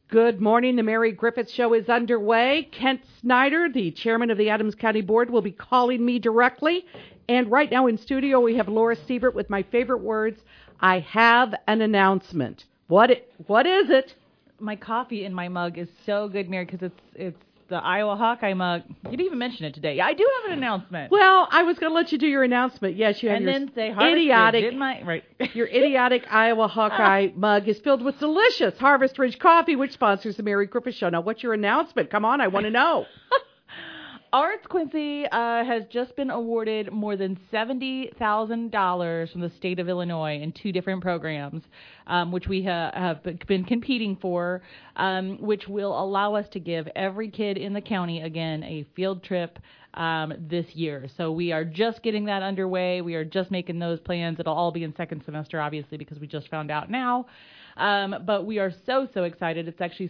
Good morning. The Mary Griffith Show is underway. Kent Snyder, the chairman of the Adams County Board, will be calling me directly. And right now in studio, we have Laura Sievert with my favorite words. I have an announcement. What is it? My coffee in my mug is so good, Mary, because it's the Iowa Hawkeye mug. You didn't even mention it today. I do have an announcement. Well, I was going to let you do your announcement. Yes, you have your your idiotic Iowa Hawkeye mug is filled with delicious Harvest Ridge coffee, which sponsors the Mary Griffith Show. Now, what's your announcement? Come on, I want to know. Arts Quincy has just been awarded more than $70,000 from the state of Illinois in 2 different programs, which we have been competing for, which will allow us to give every kid in the county, again, a field trip this year. So we are just getting that underway. We are just making those plans. It'll all be in second semester, obviously, because we just found out now. But we are so excited. It's actually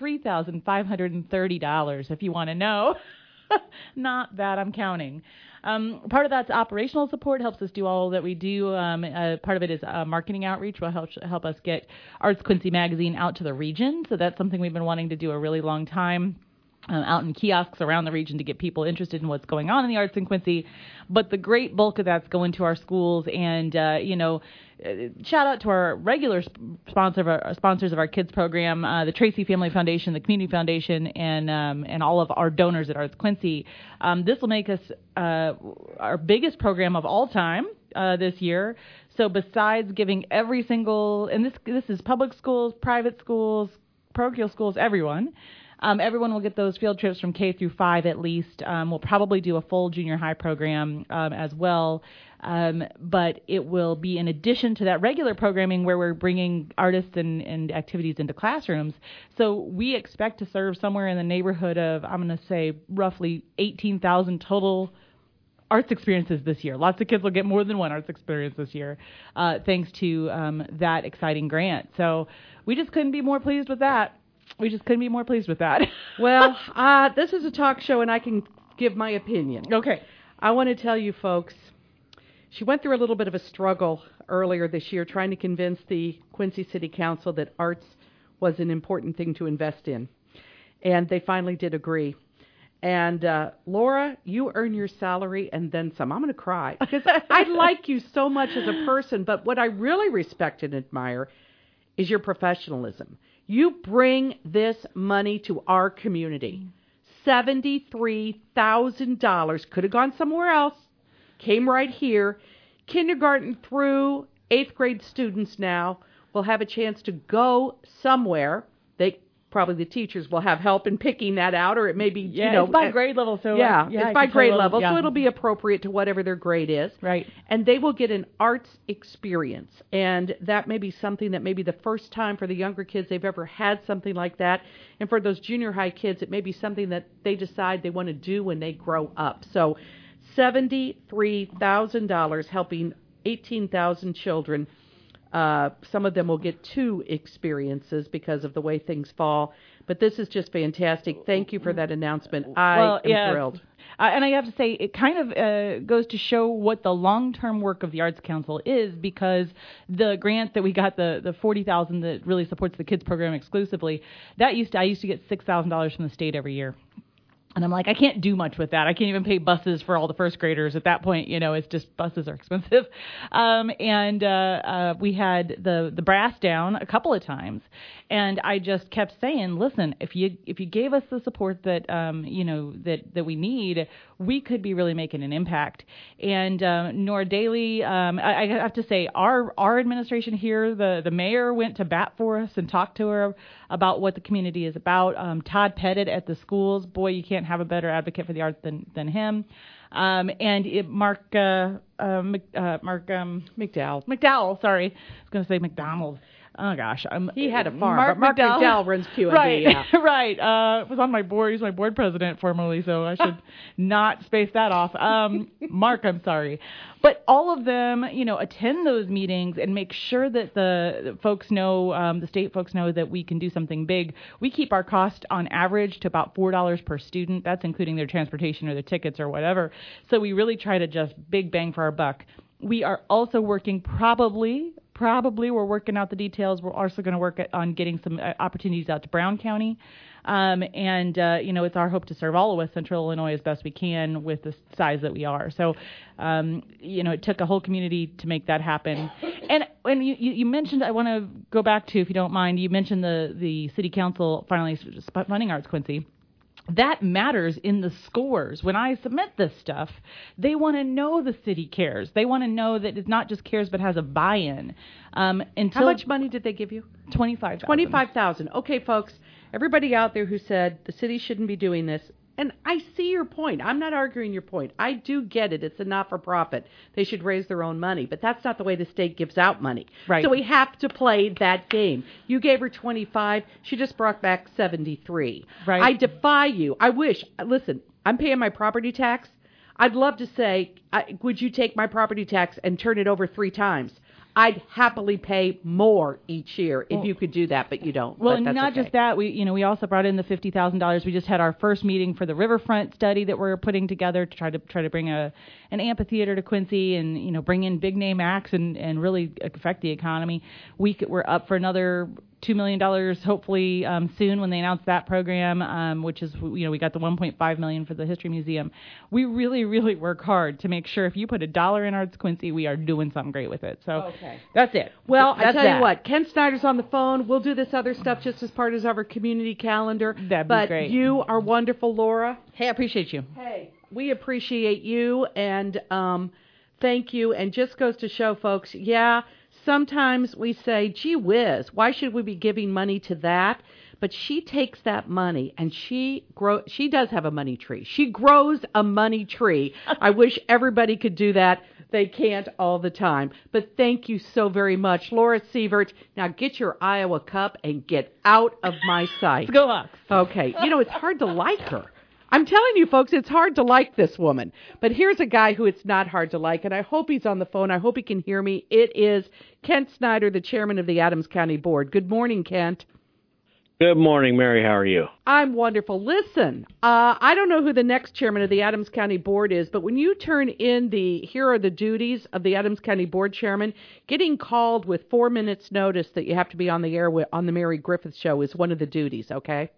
$73,530, if you want to know. Not that I'm counting. Part of that's operational support, helps us do all that we do. Part of it is marketing outreach, will help us get Arts Quincy magazine out to the region. So that's something we've been wanting to do a really long time. Out in kiosks around the region to get people interested in what's going on in the arts in Quincy. But the great bulk of that's going to our schools. And, shout out to our regular sponsors of our kids program, the Tracy Family Foundation, the Community Foundation, and all of our donors at Arts Quincy. This will make us our biggest program of all time this year. So besides giving every single, and this is public schools, private schools, parochial schools, everyone will get those field trips from K through 5 at least. We'll probably do a full junior high program as well. But it will be in addition to that regular programming where we're bringing artists and activities into classrooms. So we expect to serve somewhere in the neighborhood of, I'm going to say, roughly 18,000 total arts experiences this year. Lots of kids will get more than one arts experience this year, thanks to that exciting grant. So we just couldn't be more pleased with that. Well, this is a talk show, and I can give my opinion. Okay. I want to tell you folks, she went through a little bit of a struggle earlier this year trying to convince the Quincy City Council that arts was an important thing to invest in. And they finally did agree. And Laura, you earn your salary and then some. I'm going to cry because I like you so much as a person. But what I really respect and admire is your professionalism. You bring this money to our community. $73,000 could have gone somewhere else, came right here. Kindergarten through 8th grade students now will have a chance to go somewhere. Probably the teachers will have help in picking that out, or it may be, it's by grade level. So it's by grade level, so it'll be appropriate to whatever their grade is. Right. And they will get an arts experience, and that may be something that may be the first time for the younger kids they've ever had something like that. And for those junior high kids, it may be something that they decide they want to do when they grow up. So $73,000 helping 18,000 children. Some of them will get 2 experiences because of the way things fall. But this is just fantastic. Thank you for that announcement. I am thrilled. And I have to say, it kind of goes to show what the long-term work of the Arts Council is, because the grant that we got, the $40,000 that really supports the kids program exclusively, I used to get $6,000 from the state every year. And I'm like, I can't do much with that. I can't even pay buses for all the first graders at that point. It's just buses are expensive. We had the brass down a couple of times, and I just kept saying, listen, if you gave us the support that that we need, we could be really making an impact. And Nora Daly, I have to say, our administration here, the mayor went to bat for us and talked to her about what the community is about. Todd Pettit at the schools, boy, you can't have a better advocate for the arts than him. Mark McDowell. Sorry, I was going to say McDonald. Oh gosh, he had a farm. Mark McDowell runs QMB. Right, yeah. Right. Was on my board. He's my board president formerly, so I should not space that off. Mark, I'm sorry, but all of them, attend those meetings and make sure that the folks know, the state folks know that we can do something big. We keep our cost on average to about $4 per student. That's including their transportation or their tickets or whatever. So we really try to just big bang for our buck. We are also working probably probably we're working out the details. We're also going to work on getting some opportunities out to Brown County. It's our hope to serve all of West Central Illinois as best we can with the size that we are. So, it took a whole community to make that happen. And when you mentioned, I want to go back to, if you don't mind, you mentioned the city council finally funding Arts Quincy. That matters in the scores. When I submit this stuff, they want to know the city cares. They want to know that it not just cares but has a buy-in. How much money did they give you? $25,000. $25,000. Okay, folks. Everybody out there who said the city shouldn't be doing this, and I see your point. I'm not arguing your point. I do get it. It's a not-for-profit. They should raise their own money, but that's not the way the state gives out money. Right. So we have to play that game. You gave her 25. She just brought back 73. Right. I defy you. I wish. Listen, I'm paying my property tax. I'd love to say, would you take my property tax and turn it over 3 times? I'd happily pay more each year if you could do that, but you don't. Well, but that's not okay. just that. We also brought in the $50,000. We just had our first meeting for the riverfront study that we're putting together to try to bring an amphitheater to Quincy and bring in big name acts and really affect the economy. We're up for another $2 million hopefully soon when they announce that program, which is, we got the $1.5 million for the History Museum. We really, really work hard to make sure if you put $1 in Arts Quincy, we are doing something great with it. So That's it. Well, I tell you what, Ken Snyder's on the phone. We'll do this other stuff just as part of our community calendar. That'd be great. But you are wonderful, Laura. Hey, I appreciate you. Hey, we appreciate you, and thank you. And just goes to show, folks, sometimes we say, gee whiz, why should we be giving money to that? But she takes that money and she does have a money tree. She grows a money tree. I wish everybody could do that. They can't all the time. But thank you so very much. Laura Sievert, now get your Iowa cup and get out of my sight. Let's go Hawks. Okay. It's hard to like her. I'm telling you, folks, it's hard to like this woman. But here's a guy who it's not hard to like, and I hope he's on the phone. I hope he can hear me. It is Kent Snyder, the chairman of the Adams County Board. Good morning, Kent. Good morning, Mary. How are you? I'm wonderful. Listen, I don't know who the next chairman of the Adams County Board is, but when you turn in here are the duties of the Adams County Board chairman, getting called with 4 minutes notice that you have to be on the air on the Mary Griffith Show is one of the duties, okay?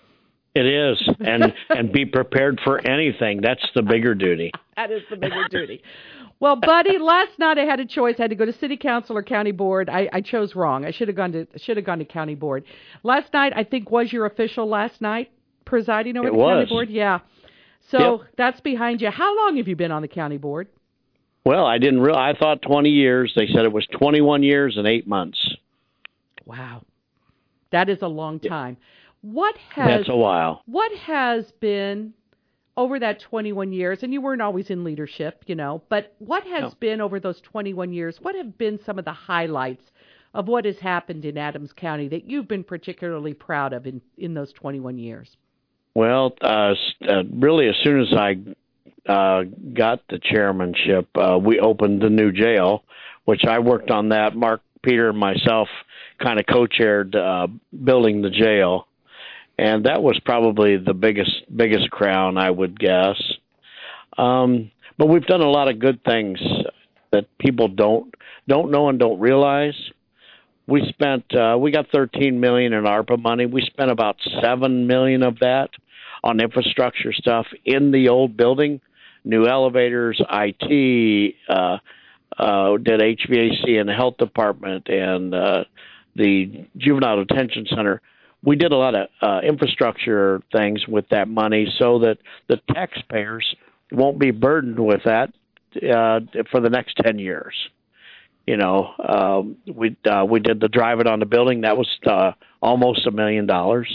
It is, and be prepared for anything. That's the bigger duty. That is the bigger duty. Well, buddy, last night I had a choice. I had to go to city council or county board. I chose wrong. I should have gone to county board. Last night, I think, was your official last night presiding over the county board? Yeah. So That's behind you. How long have you been on the county board? Well, I didn't I thought 20 years. They said it was 21 years and 8 months. Wow. That is a long time. That's a while. What has been over that 21 years, and you weren't always in leadership, but what has been over those 21 years, what have been some of the highlights of what has happened in Adams County that you've been particularly proud of in those 21 years? Well, really, as soon as I got the chairmanship, we opened the new jail, which I worked on that. Mark, Peter, and myself kind of co-chaired building the jail. And that was probably the biggest crown, I would guess. But we've done a lot of good things that people don't know and don't realize. We got $13 million in ARPA money. We spent about $7 million of that on infrastructure stuff in the old building, new elevators, IT, did HVAC in the health department, and the juvenile detention center. We did a lot of infrastructure things with that money so that the taxpayers won't be burdened with that for the next 10 years. We did the drive it on the building. That was almost $1 million.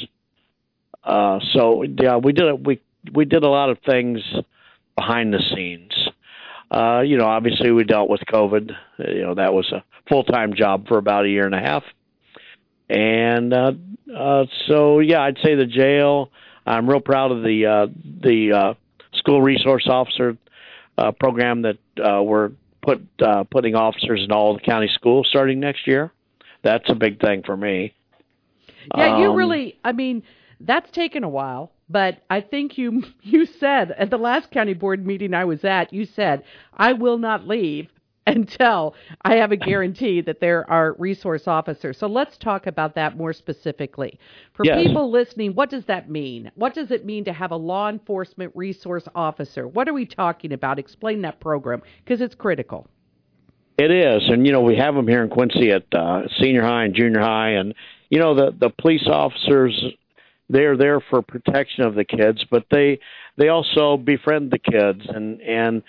We did a lot of things behind the scenes. Obviously we dealt with COVID. That was a full-time job for about a year and a half. And I'd say the jail. I'm real proud of the school resource officer program that we're putting officers in all the county schools starting next year. That's a big thing for me. Yeah, you really. I mean, that's taken a while, but I think you said at the last county board meeting I was at, you said, "I will not leave until I have a guarantee that there are resource officers. So let's talk about that more specifically. For Yes. people listening, what does that mean? What does it mean to have a law enforcement resource officer? What are we talking about? Explain that program, because it's critical. It is, and we have them here in Quincy at senior high and junior high, and the police officers, they're there for protection of the kids, but they also befriend the kids, and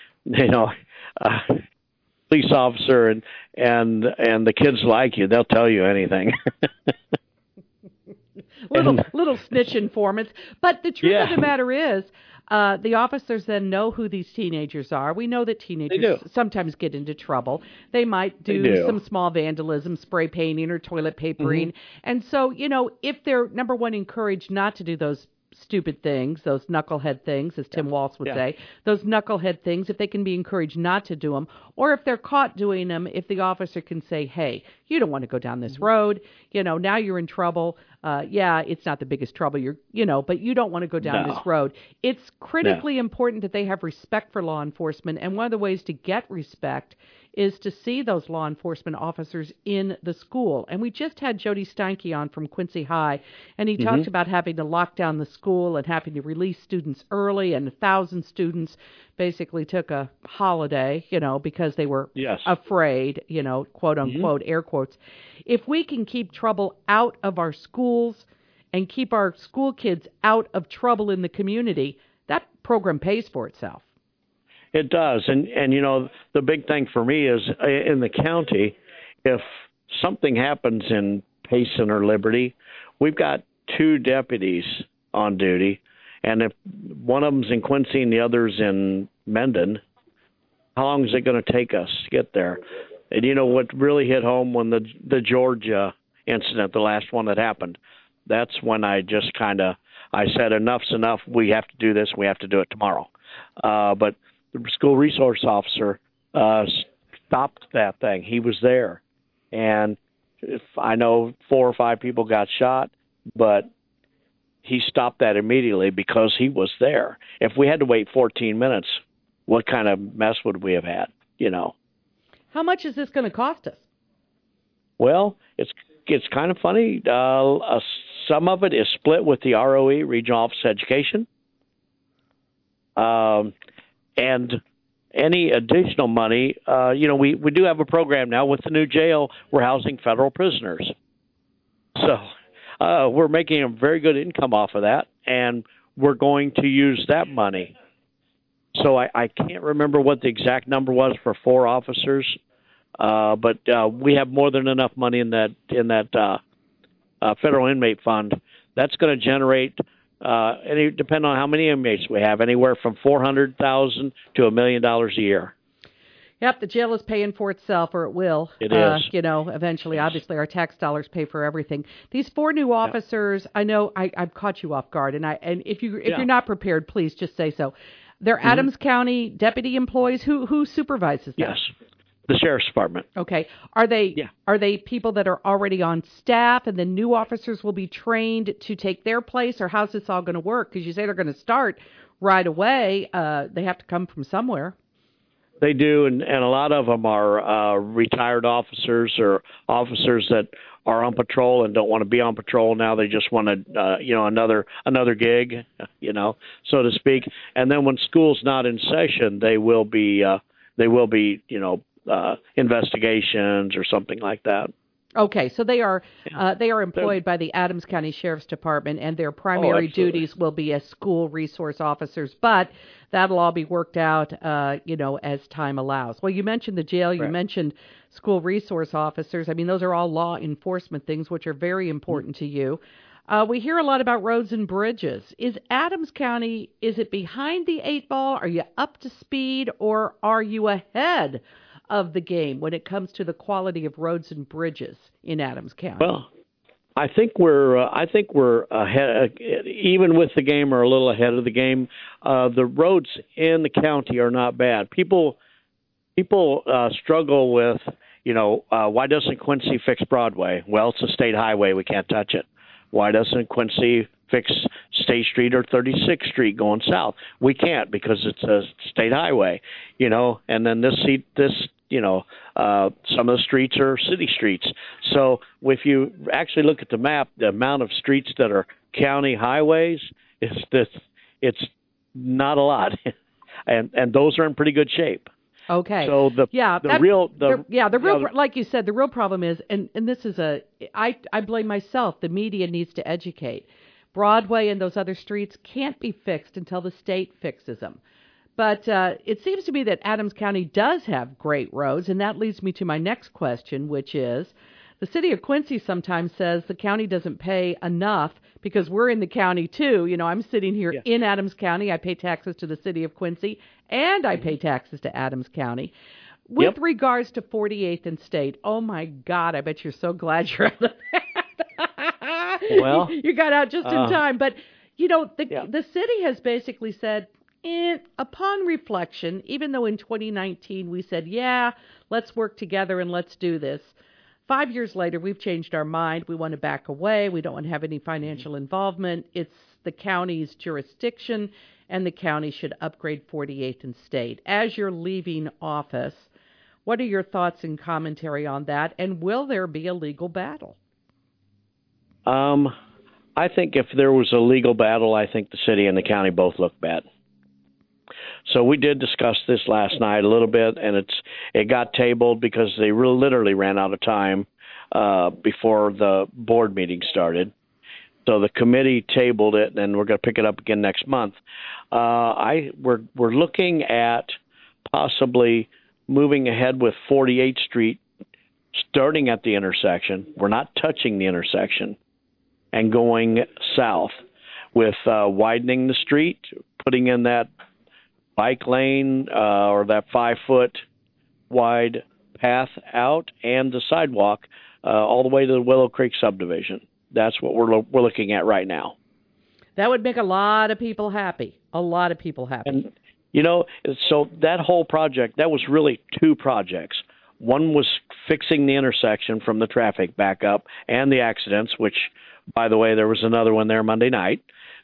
police officer and the kids like you, they'll tell you anything. little snitch informants, but the truth of the matter is, the officers then know who these teenagers are. We know that teenagers sometimes get into trouble. They might do some small vandalism, spray painting or toilet papering. Mm-hmm. And so, if they're, number one, encouraged not to do those stupid things, those knucklehead things, as Tim Walsh would say, those knucklehead things, if they can be encouraged not to do them, or if they're caught doing them, if the officer can say, hey, you don't want to go down this road, now you're in trouble. It's not the biggest trouble, but you don't want to go down this road. It's critically important that they have respect for law enforcement, and one of the ways to get respect is to see those law enforcement officers in the school. And we just had Jody Steinke on from Quincy High, and he talked about having to lock down the school and having to release students early, and 1,000 students basically took a holiday, because they were afraid, quote unquote, air quotes. If we can keep trouble out of our schools and keep our school kids out of trouble in the community, that program pays for itself. It does. And the big thing for me is in the county, if something happens in Payson or Liberty, we've got 2 deputies on duty. And if one of them's in Quincy and the other's in Mendon, how long is it going to take us to get there? And what really hit home when the Georgia incident, the last one that happened, that's when I just I said, enough's enough. We have to do this. We have to do it tomorrow. But the school resource officer stopped that thing. He was there. And I know 4 or 5 people got shot, but he stopped that immediately because he was there. If we had to wait 14 minutes, what kind of mess would we have had, How much is this going to cost us? Well, it's kind of funny. Some of it is split with the ROE, Regional Office of Education. And any additional money, we do have a program now with the new jail. We're housing federal prisoners. So we're making a very good income off of that, and we're going to use that money. So I can't remember what the exact number was for 4 officers, but we have more than enough money in that federal inmate fund. That's going to generate, depending on how many inmates we have, anywhere from $400,000 to $1 million a year. Yep, the jail is paying for itself, or it will. It is. Eventually, obviously, our tax dollars pay for everything. These 4 new officers, I know I've caught you off guard, and if you're not prepared, please just say so. They're Adams County deputy employees. Who supervises them? Yes, the Sheriff's Department. Okay. Are they people that are already on staff, and the new officers will be trained to take their place, or how's this all going to work? Because you say they're going to start right away. They have to come from somewhere. They do, and a lot of them are retired officers or officers that are on patrol and don't want to be on patrol now. They just want another gig, so to speak. And then when school's not in session, they will be investigations or something like that. Okay, so they are employed by the Adams County Sheriff's Department, and their primary duties will be as school resource officers. But that'll all be worked out, as time allows. Well, you mentioned the jail. You mentioned school resource officers. I mean, those are all law enforcement things, which are very important to you. We hear a lot about roads and bridges. Is Adams County, is it behind the 8 ball? Are you up to speed, or are you ahead of the game when it comes to the quality of roads and bridges in Adams County? Well, I think we're ahead, even with the game, or a little ahead of the game. The roads in the county are not bad. People struggle with, why doesn't Quincy fix Broadway? Well, it's a state highway. We can't touch it. Why doesn't Quincy fix State Street or 36th Street going south? We can't, because it's a state highway, and then this some of the streets are city streets. So if you actually look at the map, the amount of streets that are county highways it's not a lot, and those are in pretty good shape. Okay. So like you said, the real problem is, and this is I blame myself. The media needs to educate. Broadway and those other streets can't be fixed until the state fixes them. But it seems to me that Adams County does have great roads, and that leads me to my next question, which is, the city of Quincy sometimes says the county doesn't pay enough because we're in the county too. I'm sitting here in Adams County. I pay taxes to the city of Quincy, and I pay taxes to Adams County. With regards to 48th and State, oh my God, I bet you're so glad you're out of that. Well, you got out just in time. But, the city has basically said, upon reflection, even though in 2019 we said, let's work together and let's do this. 5 years later, we've changed our mind. We want to back away. We don't want to have any financial involvement. It's the county's jurisdiction, and the county should upgrade 48th and State. As you're leaving office, what are your thoughts and commentary on that, and will there be a legal battle? I think if there was a legal battle, I think the city and the county both look bad. So we did discuss this last night a little bit, and it got tabled because they literally ran out of time before the board meeting started. So the committee tabled it, and we're going to pick it up again next month. We're looking at possibly moving ahead with 48th Street, starting at the intersection. We're not touching the intersection, and going south with widening the street, putting in that bike lane or that 5-foot wide path out, and the sidewalk all the way to the Willow Creek subdivision. That's what we're looking at right now. That would make a lot of people happy. A lot of people happy. And, so that whole project, that was really two projects. One was fixing the intersection from the traffic backup and the accidents, which, by the way, there was another one there Monday night.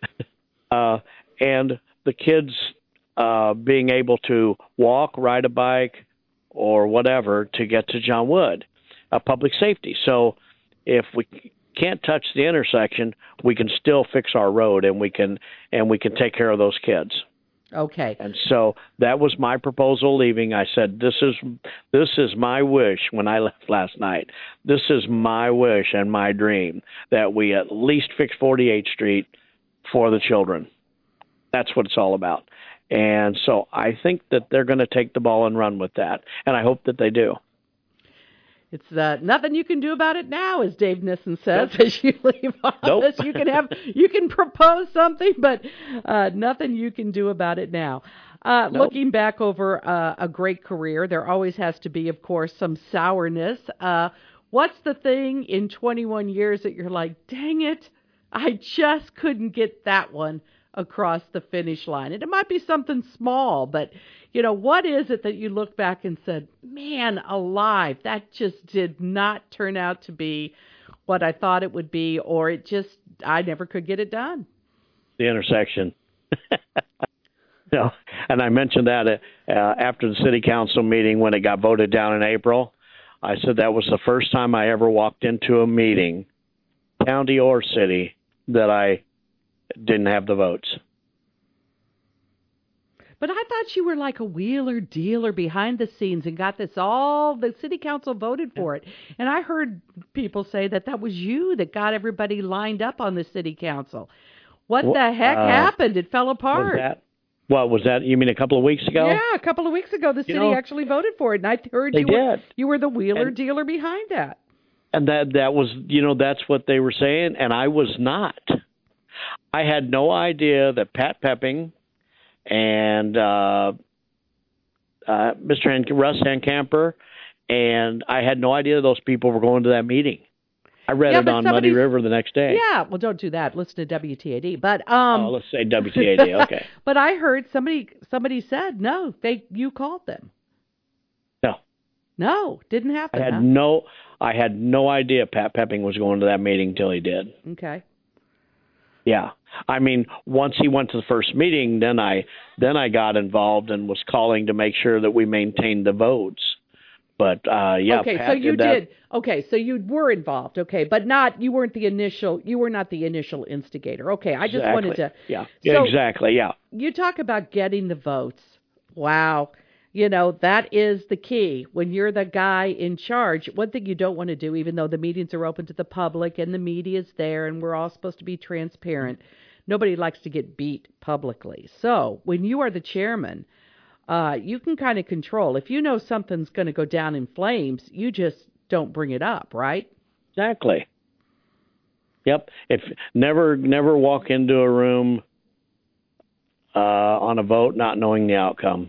And the kids being able to walk, ride a bike, or whatever to get to John Wood, public safety. So if we can't touch the intersection, we can still fix our road, and we can take care of those kids. Okay. And so that was my proposal leaving. I said, this is my wish when I left last night. This is my wish and my dream that we at least fix 48th Street for the children. That's what it's all about. And so I think that they're going to take the ball and run with that, and I hope that they do. It's nothing you can do about it now, as Dave Nissen says, as you leave office. You can propose something, but nothing you can do about it now. Looking back over a great career, there always has to be, of course, some sourness. What's the thing in 21 years that you're like, dang it, I just couldn't get that one across the finish line? And it might be something small, but what is it that you look back and said, man alive, that just did not turn out to be what I thought it would be, or I never could get it done? The intersection. And I mentioned that after the city council meeting when it got voted down in April. I said that was the first time I ever walked into a meeting, county or city, that I didn't have the votes. But I thought you were like a wheeler dealer behind the scenes and got this the city council voted for it. And I heard people say that was you that got everybody lined up on the city council. What the heck happened? It fell apart. Was that, you mean a couple of weeks ago? Yeah, a couple of weeks ago the city actually voted for it. And I heard you were the wheeler dealer behind that. And that was, that's what they were saying, and I was not. I had no idea that Pat Pepping and Mr. Russ Hancamper, and I had no idea those people were going to that meeting. I read it on Muddy River the next day. Yeah, well, don't do that. Listen to WTAD. But let's say WTAD. Okay. But I heard somebody said no. You called them. No, didn't happen. I had no idea Pat Pepping was going to that meeting until he did. Okay. Yeah. I mean, once he went to the first meeting, then I got involved and was calling to make sure that we maintained the votes. But yeah, Okay, Pat so you did that. did. Okay, so you were involved. Okay, but not you weren't the initial. You were not the initial instigator. Okay, I just wanted Exactly. to. Yeah. So Exactly. Yeah. you talk about getting the votes. Wow. That is the key. When you're the guy in charge, one thing you don't want to do, even though the meetings are open to the public and the media's there and we're all supposed to be transparent, nobody likes to get beat publicly. So when you are the chairman, you can kind of control. If you know something's going to go down in flames, you just don't bring it up, right? Exactly. Yep. If never walk into a room on a vote not knowing the outcome.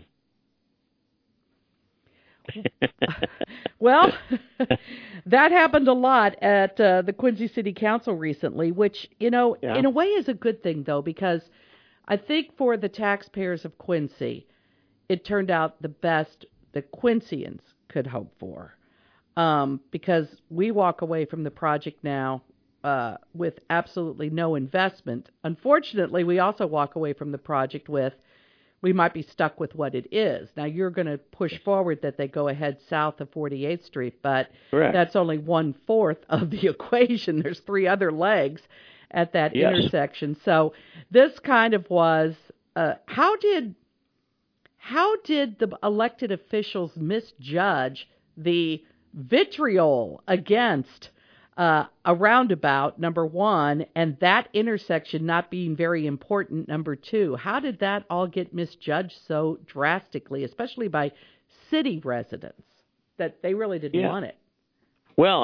Well, that happened a lot at the Quincy City Council recently, which, in a way is a good thing, though, because I think for the taxpayers of Quincy, it turned out the best the Quincyans could hope for, because we walk away from the project now with absolutely no investment. Unfortunately, we also walk away from the project with we might be stuck with what it is. Now, you're going to push forward that they go ahead south of 48th Street, but Correct. that's only 1/4 of the equation. There's 3 other legs at that intersection. So this kind of was, how did the elected officials misjudge the vitriol against a roundabout, number one, and that intersection not being very important, number two? How did that all get misjudged so drastically, especially by city residents, that they really didn't want it? Well,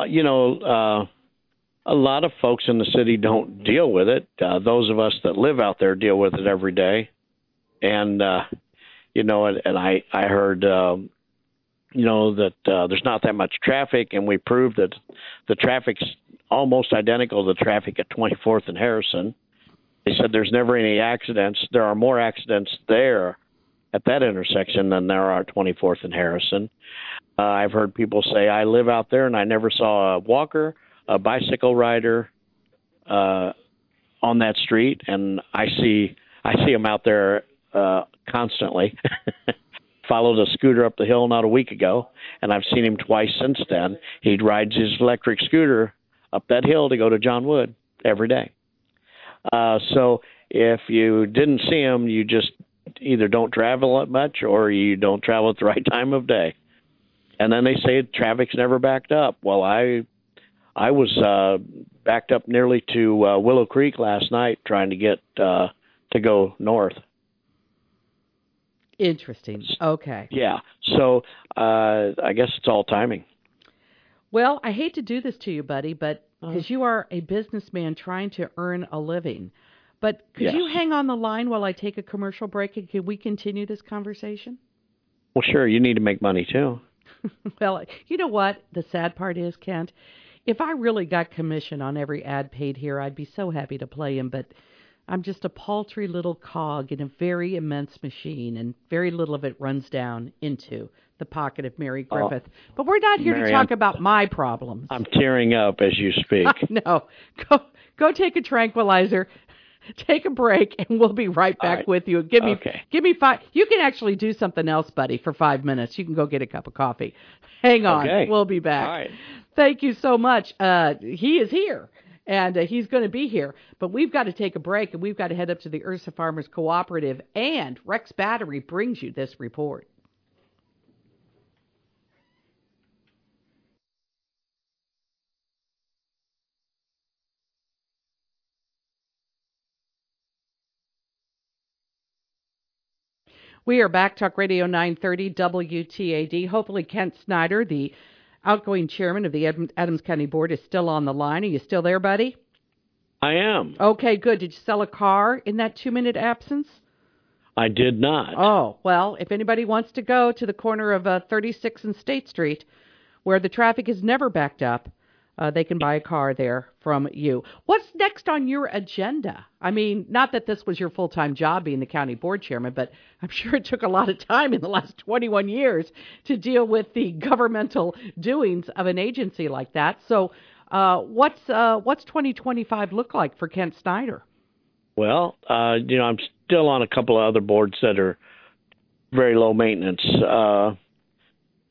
a lot of folks in the city don't deal with it. Those of us that live out there deal with it every day. And, and I heard, that there's not that much traffic, and we proved that the traffic's almost identical to the traffic at 24th and Harrison. They said there's never any accidents. There are more accidents there at that intersection than there are at 24th and Harrison. I've heard people say, I live out there and I never saw a walker, a bicycle rider on that street, and I see them out there constantly. Followed a scooter up the hill not a week ago, and I've seen him twice since then. He rides his electric scooter up that hill to go to John Wood every day. So if you didn't see him, you just either don't travel that much or you don't travel at the right time of day. And then they say traffic's never backed up. Well, I was backed up nearly to Willow Creek last night trying to get to go north. Interesting. Okay. Yeah. So I guess it's all timing. Well, I hate to do this to you, buddy, but because you are a businessman trying to earn a living. But could you hang on the line while I take a commercial break, and can we continue this conversation? Well, sure. You need to make money, too. Well, you know what? The sad part is, Kent, if I really got commission on every ad paid here, I'd be so happy to play him, but I'm just a paltry little cog in a very immense machine, and very little of it runs down into the pocket of Mary Griffith. But we're not here to talk about my problems. I'm tearing up as you speak. No. Go take a tranquilizer, take a break, and we'll be right back with you. Give me 5. You can actually do something else, buddy, for 5 minutes. You can go get a cup of coffee. Hang on. Okay. We'll be back. All right. Thank you so much. He is here. And he's going to be here. But we've got to take a break, and we've got to head up to the Ursa Farmers Cooperative. And Rex Battery brings you this report. We are back, Talk Radio 930 WTAD. Hopefully Kent Snyder, the outgoing chairman of the Adams County Board, is still on the line. Are you still there, buddy? I am. Okay, good. Did you sell a car in that 2-minute absence? I did not. Oh, well, if anybody wants to go to the corner of 36 and State Street, where the traffic is never backed up, they can buy a car there from you. What's next on your agenda? I mean, not that this was your full-time job being the county board chairman, but I'm sure it took a lot of time in the last 21 years to deal with the governmental doings of an agency like that. So what's 2025 look like for Kent Snyder? Well, I'm still on a couple of other boards that are very low maintenance.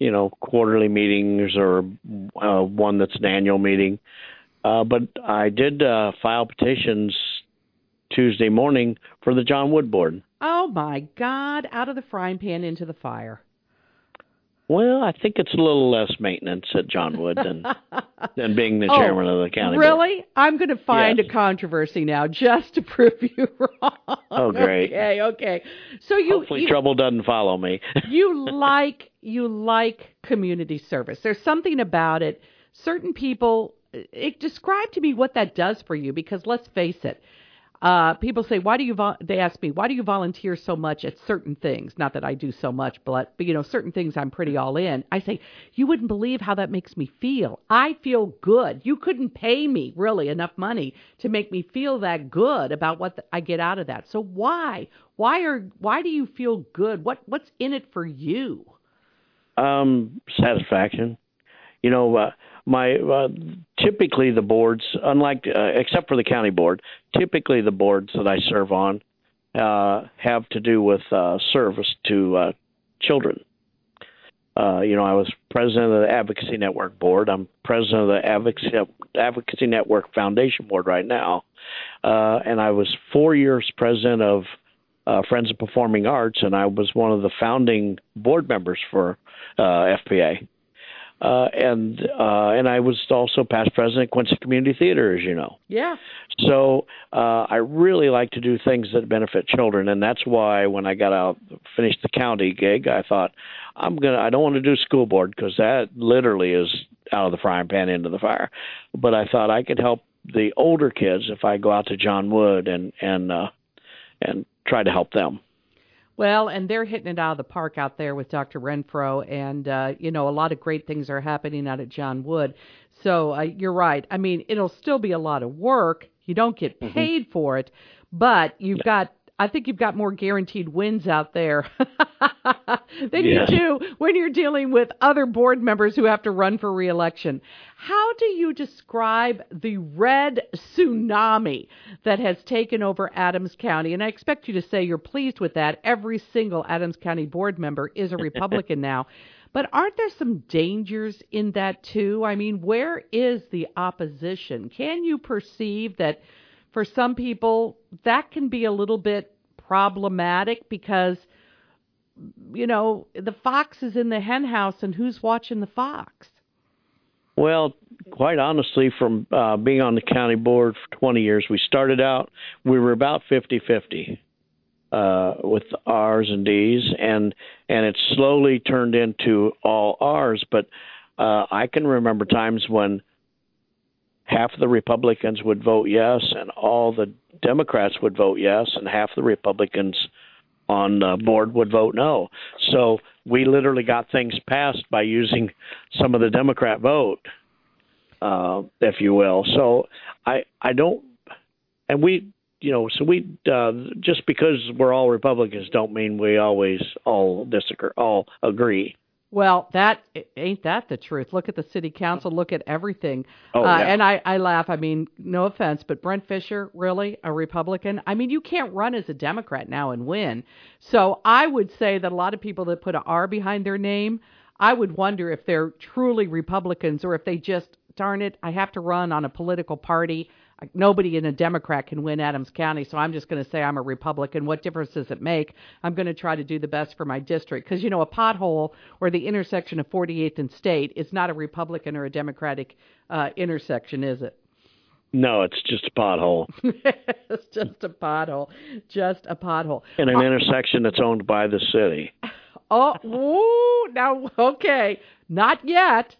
quarterly meetings or one that's an annual meeting. But I did file petitions Tuesday morning for the John Wood Board. Oh, my God. Out of the frying pan into the fire. Well, I think it's a little less maintenance at John Wood than being the chairman of the county board. Really? I'm going to find a controversy now just to prove you wrong. Oh, great. Okay. So hopefully trouble doesn't follow me. you like community service. There's something about it. Certain people, describe to me what that does for you, because let's face it. People say, they ask me, why do you volunteer so much at certain things? Not that I do so much, but certain things I'm pretty all in. I say, you wouldn't believe how that makes me feel. I feel good. You couldn't pay me really enough money to make me feel that good about what I get out of that. So why? Why do you feel good? What's in it for you? Satisfaction. Typically the boards, except for the county board, typically the boards that I serve on have to do with service to children. I was president of the Advocacy Network Board. I'm president of the Advocacy Network Foundation Board right now. And I was 4 years president of Friends of Performing Arts, and I was one of the founding board members for FPA. And I was also past president of Quincy Community Theater, as you know. Yeah. So I really like to do things that benefit children, and that's why when I got out, finished the county gig, I thought I don't want to do school board because that literally is out of the frying pan into the fire. But I thought I could help the older kids if I go out to John Wood and try to help them. Well, and they're hitting it out of the park out there with Dr. Renfro, and, a lot of great things are happening out at John Wood. So you're right. I mean, it'll still be a lot of work. You don't get paid for it, but I think you've got more guaranteed wins out there than you do when you're dealing with other board members who have to run for re-election. How do you describe the red tsunami that has taken over Adams County? And I expect you to say you're pleased with that. Every single Adams County board member is a Republican now. But aren't there some dangers in that, too? I mean, where is the opposition? Can you perceive that for some people that can be a little bit problematic because, the fox is in the hen house and who's watching the fox? Well, quite honestly, from being on the county board for 20 years, we started out, we were about 50-50 with R's and D's, and it slowly turned into all R's. But I can remember times when half of the Republicans would vote yes, and all the Democrats would vote yes, and half the Republicans on the board would vote no. So we literally got things passed by using some of the Democrat vote, if you will. So I don't, and we, just because we're all Republicans don't mean we always all agree. Well, ain't that the truth? Look at the city council. Look at everything. Oh, yeah. And I laugh. I mean, no offense, but Brent Fisher, really, a Republican? I mean, you can't run as a Democrat now and win. So I would say that a lot of people that put an R behind their name, I would wonder if they're truly Republicans or if they just, darn it, I have to run on a political party. Nobody in a Democrat can win Adams County, so I'm just going to say I'm a Republican. What difference does it make? I'm going to try to do the best for my district. Because, a pothole or the intersection of 48th and State is not a Republican or a Democratic intersection, is it? No, it's just a pothole. It's just a pothole. Just a pothole. In an intersection that's owned by the city. Now, okay. Not yet.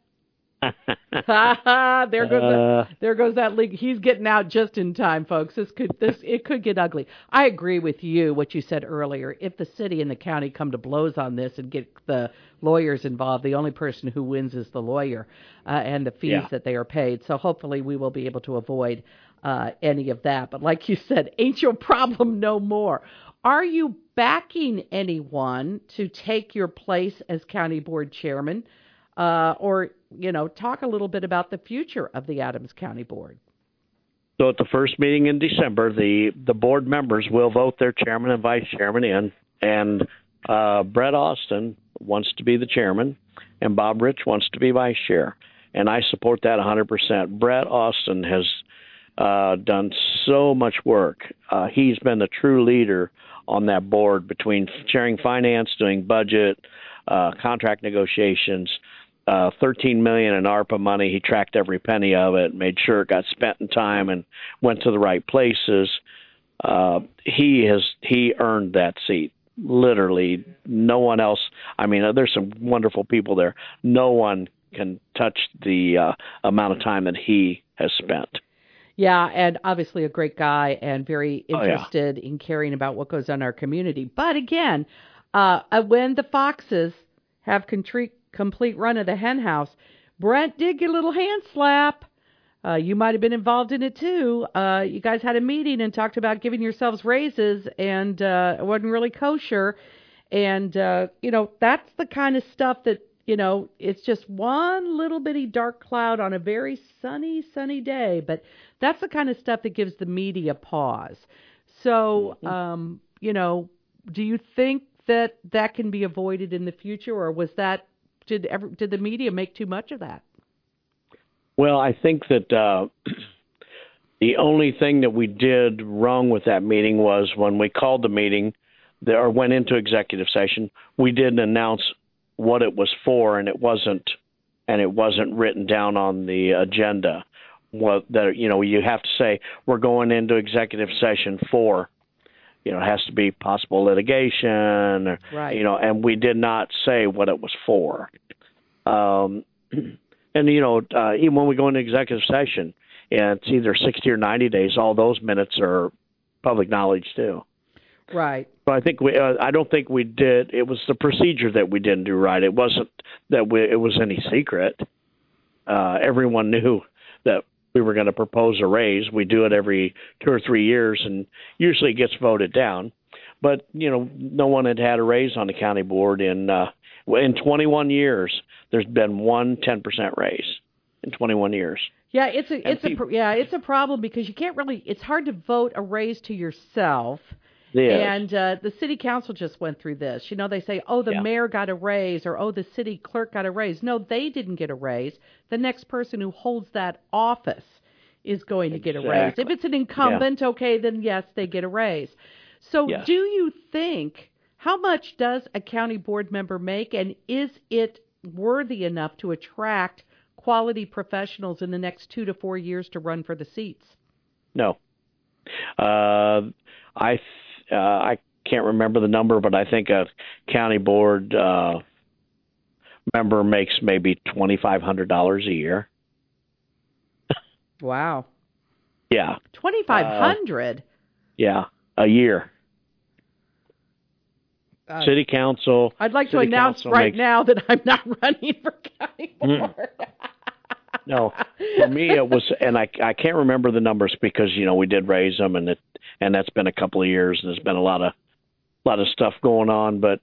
There goes that league. He's getting out just in time, folks. It could get ugly. I agree with you what you said earlier. If the city and the county come to blows on this and get the lawyers involved, the only person who wins is the lawyer and the fees that they are paid. So hopefully we will be able to avoid any of that. But like you said, ain't your problem no more. Are you backing anyone to take your place as county board chairman? Or talk a little bit about the future of the Adams County Board. So at the first meeting in December, the board members will vote their chairman and vice chairman in, and Brett Austin wants to be the chairman, and Bob Rich wants to be vice chair. And I support that 100%. Brett Austin has done so much work. He's been the true leader on that board between chairing finance, doing budget, contract negotiations, $13 million in ARPA money. He tracked every penny of it, made sure it got spent in time and went to the right places. He earned that seat. Literally, no one else. I mean, there's some wonderful people there. No one can touch the amount of time that he has spent. Yeah, and obviously a great guy and very interested in caring about what goes on in our community. But again, when the Foxes have complete run of the hen house, Brent did get a little hand slap. You might have been involved in it too. You guys had a meeting and talked about giving yourselves raises, and it wasn't really kosher. And, that's the kind of stuff that, it's just one little bitty dark cloud on a very sunny day. But that's the kind of stuff that gives the media pause. So, do you think that can be avoided in the future, or did the media make too much of that? Well, I think that the only thing that we did wrong with that meeting was when we called the meeting or went into executive session, we didn't announce what it was for, and it wasn't written down on the agenda. You have to say we're going into executive session for, it has to be possible litigation, right? And we did not say what it was for. And even when we go into executive session, and it's either 60 or 90 days, all those minutes are public knowledge too. Right. But I don't think we did. It was the procedure that we didn't do right. It wasn't that it was any secret. Everyone knew that we were going to propose a raise. We do it every 2 or 3 years, and usually it gets voted down. But no one had a raise on the county board in 21 years. There's been one 10% raise in 21 years. Yeah, it's a problem because you can't really. It's hard to vote a raise to yourself. Yes. And the city council just went through this. They say, the mayor got a raise, or the city clerk got a raise. No, they didn't get a raise. The next person who holds that office is going to get a raise. If it's an incumbent, okay, then yes, they get a raise. So do you think, how much does a county board member make, and is it worthy enough to attract quality professionals in the next 2 to 4 years to run for the seats? No. I can't remember the number, but I think a county board member makes maybe $2,500 a year. Wow. Yeah. $2,500. Yeah, a year. City council. I'd like to announce now that I'm not running for county board. No, for me it was, and I can't remember the numbers because we did raise them, and that's been a couple of years, and there's been a lot of stuff going on. But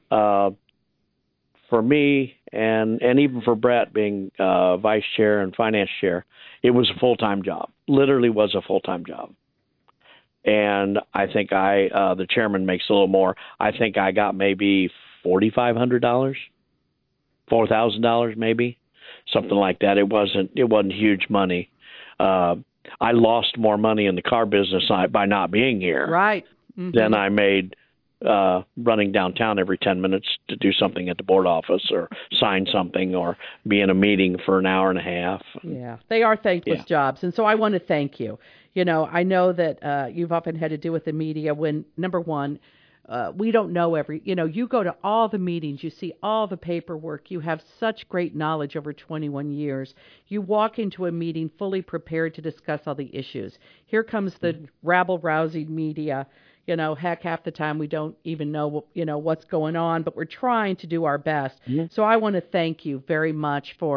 for me, and even for Brett being vice chair and finance chair, it was a full-time job. Literally was a full-time job. And I think the chairman makes a little more. I think I got maybe $4,500, $4,000 maybe. Something like that. It wasn't huge money. I lost more money in the car business by not being here, right? Than I made running downtown every 10 minutes to do something at the board office or sign something or be in a meeting for an hour and a half. Yeah, they are thankless jobs, and so I want to thank you. I know that you've often had to do with the media when, number one, we don't know you go to all the meetings, you see all the paperwork, you have such great knowledge over 21 years. You walk into a meeting fully prepared to discuss all the issues. Here comes the rabble-rousing media. Heck, half the time we don't even know, what's going on, but we're trying to do our best. Mm-hmm. So I want to thank you very much for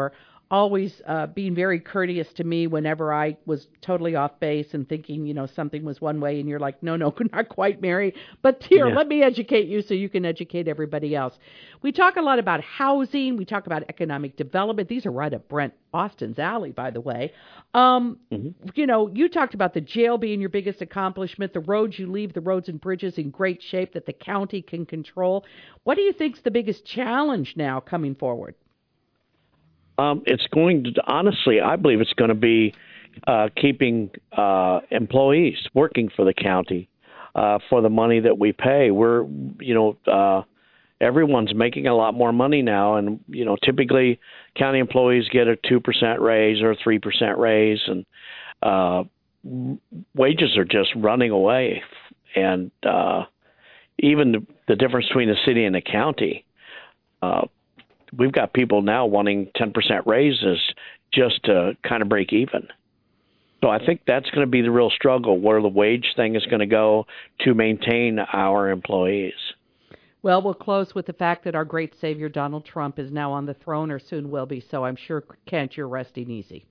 always being very courteous to me whenever I was totally off base and thinking, something was one way, and you're like, no, not quite, Mary. But here, let me educate you so you can educate everybody else. We talk a lot about housing. We talk about economic development. These are right up Brent Austin's alley, by the way. You talked about the jail being your biggest accomplishment, the roads you leave, the roads and bridges in great shape that the county can control. What do you think's the biggest challenge now coming forward? It's going to, honestly, I believe it's going to be keeping employees working for the county for the money that we pay. Everyone's making a lot more money now, and typically county employees get a 2% raise or a 3% raise, and wages are just running away. And even the difference between the city and the county. We've got people now wanting 10% raises just to kind of break even. So I think that's going to be the real struggle, where the wage thing is going to go to maintain our employees. Well, we'll close with the fact that our great savior, Donald Trump, is now on the throne, or soon will be. So I'm sure, Kent, you're resting easy.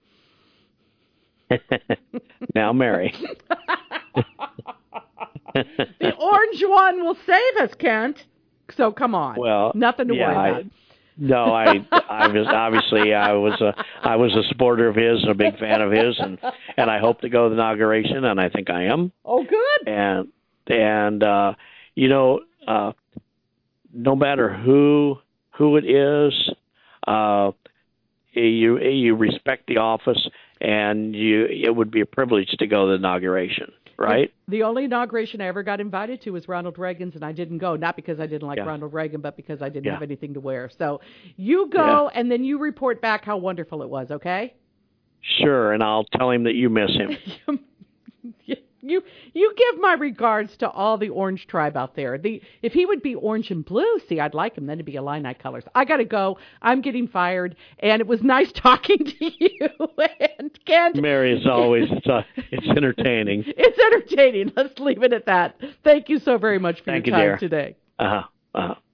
Now, Mary. The orange one will save us, Kent. So come on. Well, nothing to worry about. No, I was a supporter of his and a big fan of his, and I hope to go to the inauguration, and I think I am. Oh, good. And no matter who it is, you respect the office, and it would be a privilege to go to the inauguration. Right. The only inauguration I ever got invited to was Ronald Reagan's, and I didn't go, not because I didn't like Ronald Reagan, but because I didn't have anything to wear. So you go, and then you report back how wonderful it was, okay? Sure, and I'll tell him that you miss him. You give my regards to all the Orange tribe out there. If he would be orange and blue, see, I'd like him. Then it'd be Illini colors. I got to go. I'm getting fired, and it was nice talking to you. And Kent, Mary, as always, it's entertaining. It's entertaining. Let's leave it at that. Thank you so very much for your time today. Uh-huh. Uh-huh.